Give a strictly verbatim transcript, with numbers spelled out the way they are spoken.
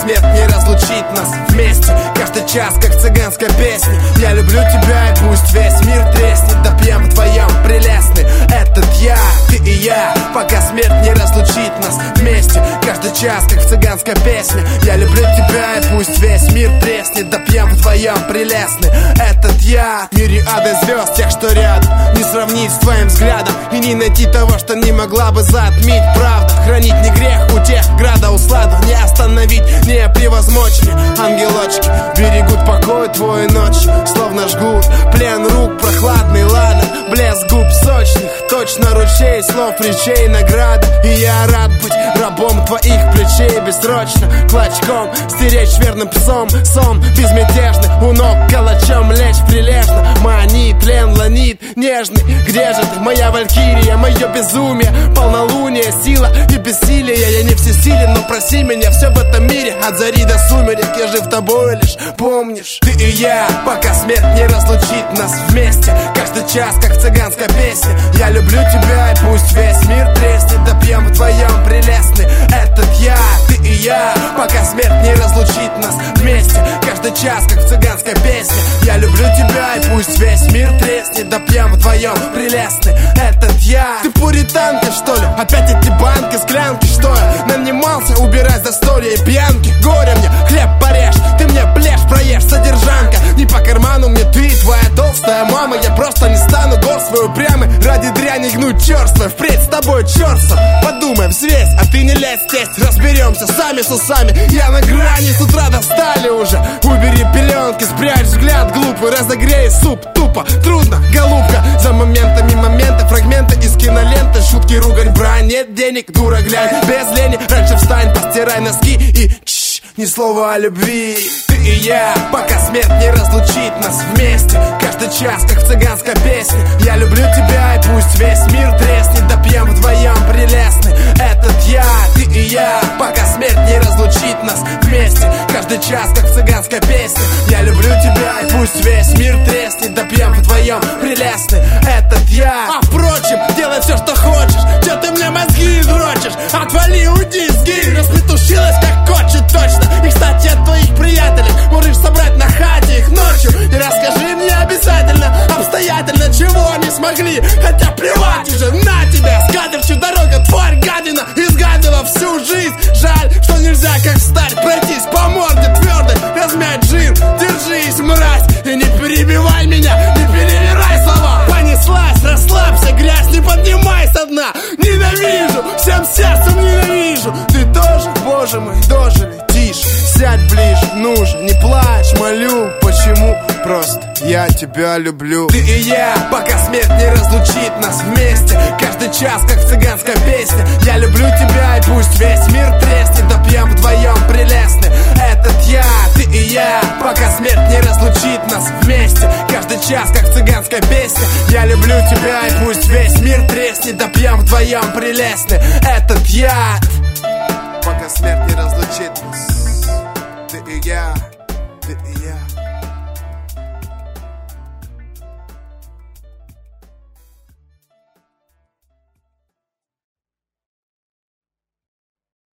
смерть не разлучит нас вместе. Каждый час, как цыганская песня. Я люблю тебя, и пусть весь мир треснет. Допьем вдвоем прелестный этот я, ты и я, пока смерть не разлучит нас вместе. Каждый час, как цыганская песня. Я люблю тебя, и пусть весь мир треснет. Допьем вдвоем прелестный этот я. Мириады звезд, тех, что рядом, не сравнить с твоим взглядом. И не найти того, что не могла бы затмить правда. Хранить не грех у тех града усладу. Не остановить, не превозмочь ли. Ангелочки берегут покой твою ночь, словно жгут плен рук прохладный ладан. Блеск губ сочных, точно ручей слов, речей, награда. И я рад быть рабом твоих плечей бессрочно, клочком стеречь верным псом сон безмятежный. У ног калачом лечь прилежно. Манит, тлен, ланит, нежный. Где же ты, моя валькирия, мое безумие, полнолуние, сила и бессилие. Я не всесилен, но проси меня, все в этом мире от зари до сумерек. Я жив тобой лишь, помнишь, ты и я, пока смерть не разлучит нас вместе. Каждый час, как цыганская песня. Я люблю тебя, и пусть весь мир треснет. Допьем вдвоем прелестный этот я, ты и я, пока смерть не разлучит нас вместе. Каждый час, как цыганская песня. Я люблю тебя, и пусть весь мир треснет. Допьем вдвоем прелестный этот я. Ты пуританка, что ли? Опять эти банки, склянки, что я нанимался убирать застолья и пьянки. Горе мне, хлеб порежь, ты мне плешь проешь, содержанка. Не по карману мне ты, твоя толстая мама. Я просто не стану гор свой упрямый ради дряни гнуть черство. Впредь с тобой черство. Подумай, взвесь, а ты не лезь тесть. Разберемся сами с усами. Я на грани, с утра достали уже. Убери пеленки, спрячь взгляд глупый. Разогрей суп, тупо, трудно, голубка. За моментами моменты, фрагменты из киноленты. Шутки, ругань, брань, нет денег, дура, глянь. Без лени, раньше встань, постирай носки и чш, ни слова о любви. Ты и я, пока смерть не разлучит нас вместе. Каждый час, как цыганская песня. Я люблю тебя, и пусть весь мир треснет. Допьем вдвоем прелестный этот я, ты и я, пока смерть не разлучит нас вместе. Каждый час, как цыганская песня. Я люблю тебя, и пусть весь мир треснет. Допьем вдвоем прелестный этот я. А впрочем, делай все, что хочешь. Че ты мне мозги дрочишь? Отвали, уйди, сгинь. Распетушилась, как кочет точно. И, кстати, от твоих приятелей можешь собрать на хате их ночью. И расскажи мне обязательно, обстоятельно, чего они смогли. Хотя плевать уже на тебя. С катерчью дорога, тварь, гадина. Изгадила всю жизнь. Жаль, что нельзя, как встать, пройтись по морде твердой, размять жир. Держись, мразь, и не перебивай меня, не перевирай слова. Понеслась, расслабься, грязь не поднимай со дна. Ненавижу, всем сердцем ненавижу. Ты тоже, боже мой, дожили, тише. Сядь ближе, нужен, не плачь, молю. Почему? Просто я тебя люблю. Ты и я, пока смерть не разлучит нас вместе. Каждый час, как цыганская песня. Я люблю тебя, и пусть весь мир треснет. Допьем вдвоем прелестный этот я, ты и я, пока смерть не разлучит нас вместе. Каждый час, как цыганская песня. Я люблю тебя, и пусть весь мир треснет. Допьем вдвоем прелестный этот я, пока смерть не разлучит нас. Ты и я, ты и я.